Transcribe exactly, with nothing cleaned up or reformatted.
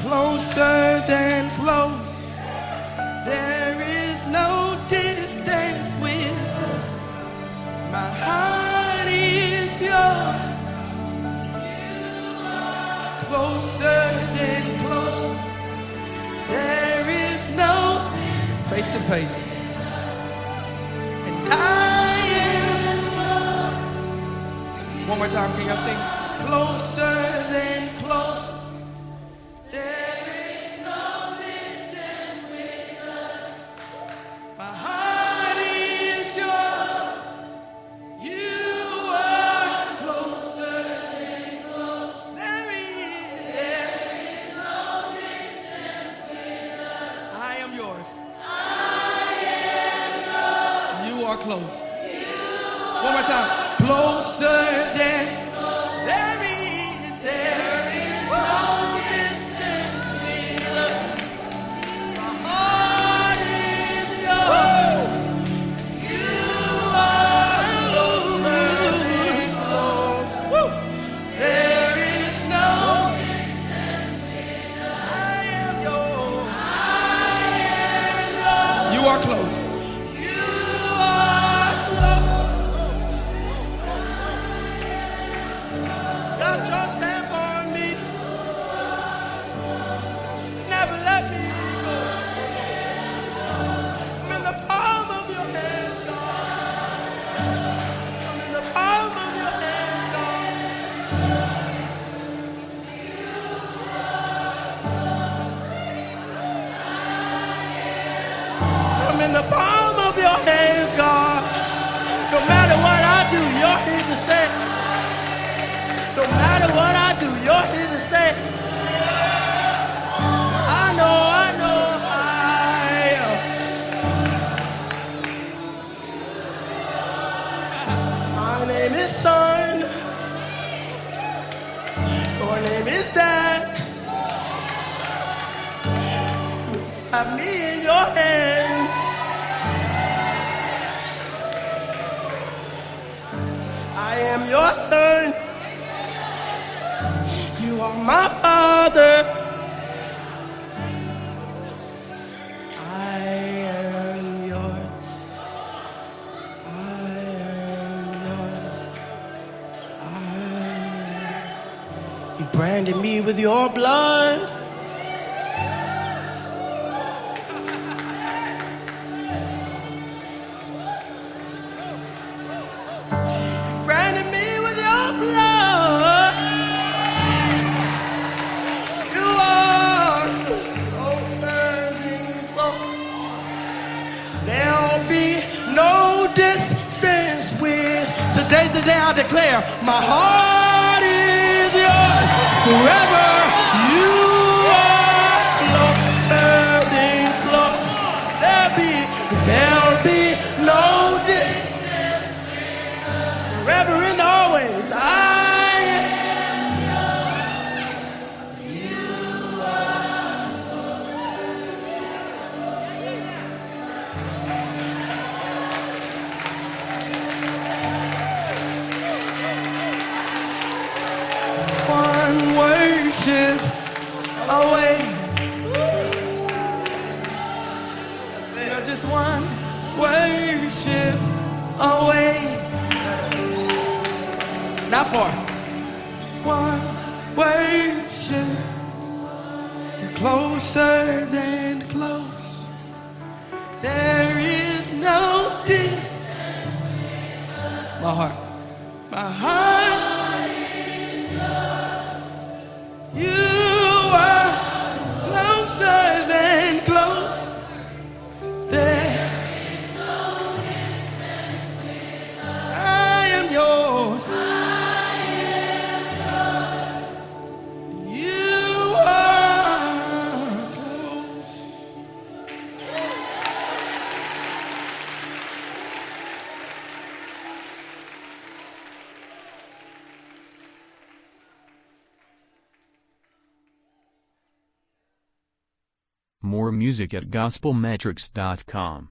closer than close. There is no distance with us. My heart is yours. Closer than close. There is no face to face. And I am close. One more time, can y'all sing? Closer than close. Close. One more time. Closer than there is, there is no distance between us. My heart is yours. You are closer than close. Woo. There is no distance between us. I am yours. I am yours. You are close. Just stand on me. Never let me go. I'm in the palm of your hand, God. I'm in the palm of your hand, God. I'm in the palm of your hands, God. No matter what I do, you're here to stay. No matter what I do, you're here to stay. I know, I know I am. My name is Son. Your name is Dad. You have me in your hands. I am your son. You are my Father. I am yours. I am yours. I am. You branded me with your blood. You branded me with your blood. There'll be no distance with today's the day I declare my heart is yours forever. You are closer than close. There'll be, there'll be no distance forever and always. I worship away. You're just one worship away. Not far. One worship. You're closer than close. There is no distance. My heart. My heart. You are closer than close. There is no distance between us. I am yours. I am yours. You are close. More music at gospel metrics dot com.